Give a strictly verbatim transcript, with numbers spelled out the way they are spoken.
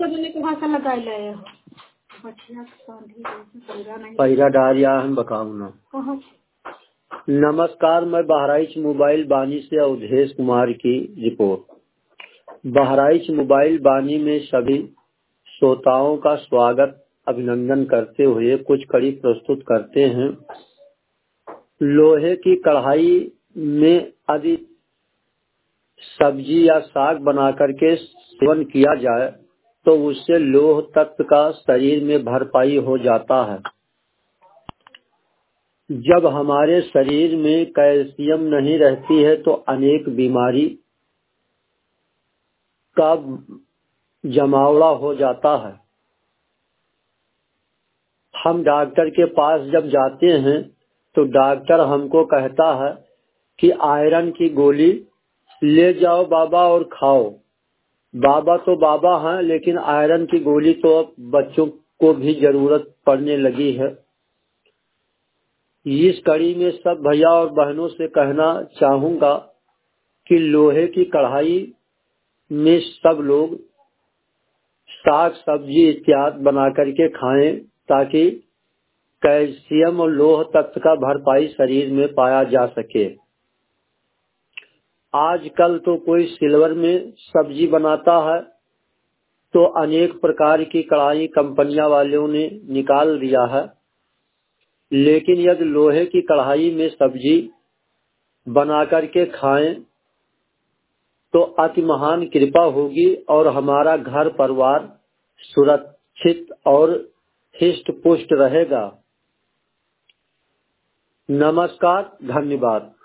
तो मैंने कहाँ से लगा लाए हो पैरा डारिया हम बकाऊ ना। कहाँ? नमस्कार, मैं बहराइच मोबाइल बानी से अवधेश कुमार की रिपोर्ट। बहराइच मोबाइल बानी में सभी श्रोताओं का स्वागत अभिनंदन करते हुए कुछ कड़ी प्रस्तुत करते हैं। लोहे की कढ़ाई में यदि सब्जी या साग बना करके सेवन किया जाए तो उससे लौह तत्व का शरीर में भरपाई हो जाता है। जब हमारे शरीर में कैल्शियम नहीं रहती है तो अनेक बीमारी का जमावड़ा हो जाता है। हम डॉक्टर के पास जब जाते हैं तो डॉक्टर हमको कहता है कि आयरन की गोली ले जाओ बाबा और खाओ। बाबा तो बाबा हैं, लेकिन आयरन की गोली तो अब बच्चों को भी जरूरत पड़ने लगी है। इस कड़ी में सब भैया और बहनों से कहना चाहूँगा कि लोहे की कढ़ाई में सब लोग साग सब्जी इत्यादि बना करके खाएं ताकि कैल्शियम और लौह तत्व का भरपाई शरीर में पाया जा सके। आजकल तो कोई सिल्वर में सब्जी बनाता है तो अनेक प्रकार की कढ़ाई कंपनियां वालों ने निकाल दिया है, लेकिन यदि लोहे की कढ़ाई में सब्जी बना करके खाएं तो अति महान कृपा होगी और हमारा घर परिवार सुरक्षित और हिष्ट पुष्ट रहेगा। नमस्कार, धन्यवाद।